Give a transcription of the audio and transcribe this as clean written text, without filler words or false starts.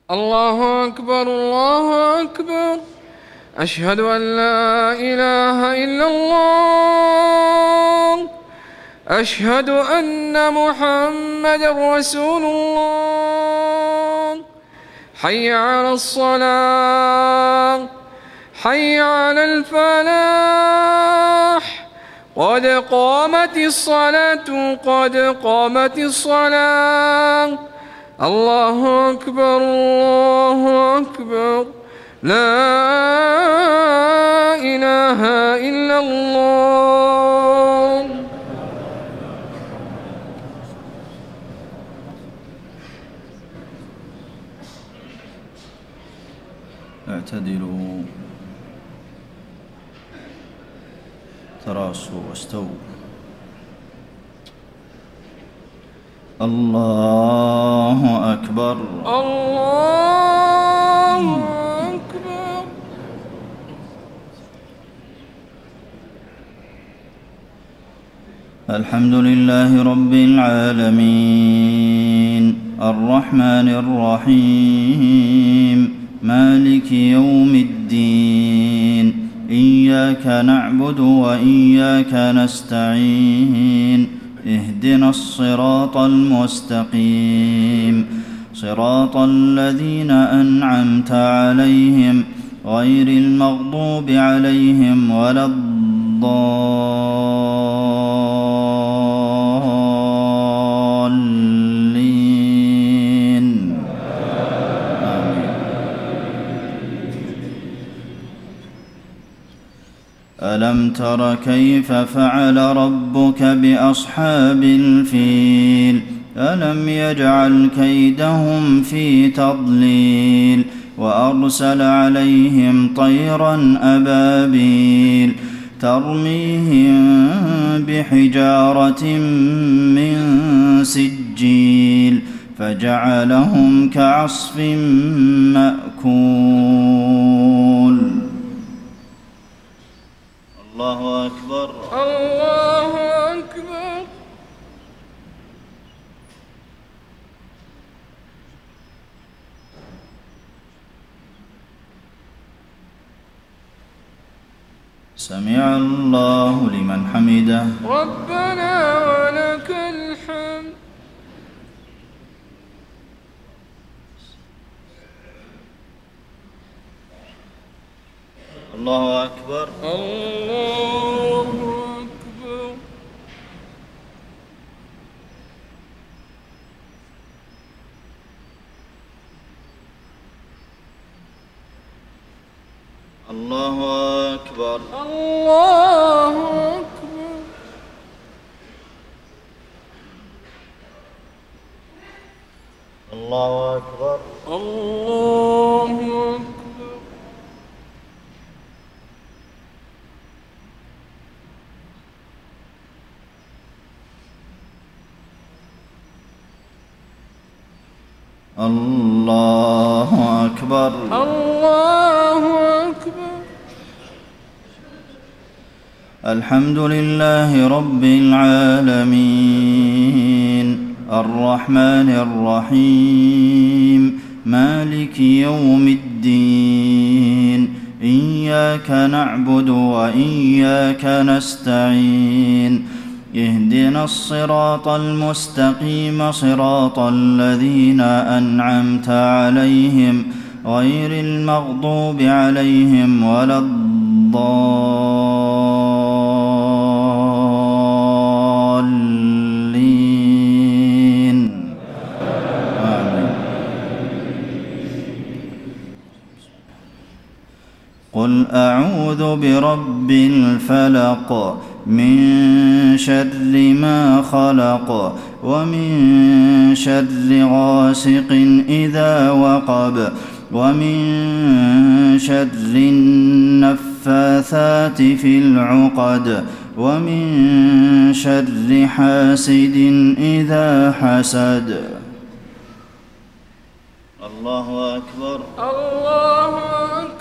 الله أكبر الله أكبر. أشهد أن لا إله إلا الله. أشهد أن محمدًا رسول الله. حي على الصلاة، حي على الفلاح. قد قامت الصلاة، قد قامت الصلاة. الله أكبر الله أكبر. لا إله إلا الله. اعتدلوا، تراصوا واستووا. الله أكبر الله أكبر. الحمد لله رب العالمين، الرحمن الرحيم، مالك يوم الدين. إياك نعبد وإياك نستعين. اهدنا الصراط المستقيم، صراط الذين أنعمت عليهم غير المغضوب عليهم ولا الضالين. آمين. ألم تر كيف فعل ربك بأصحاب الفيل؟ ألم يجعل كيدهم في تضليل، وأرسل عليهم طيرا أبابيل ترميهم بحجارة من سجيل فجعلهم كعصف مأكول. الله أكبر الله أكبر. سمع الله لمن حمده. ربنا ولك الحمد. الله أكبر الله أكبر. الله أكبر الله أكبر. الله أكبر الله أكبر. الله أكبر الله أكبر. الحمد لله رب العالمين، الرحمن الرحيم، مالك يوم الدين. إياك نعبد وإياك نستعين. اهدنا الصراط المستقيم، صراط الذين أنعمت عليهم غير المغضوب عليهم ولا الضالين. آمين. قل أعوذ برب الفلق، من شر ما خلق، ومن شر غاسق إذا وقب، ومن شر النفاثات في العقد، ومن شر حاسد إذا حسد. الله أكبر الله أكبر.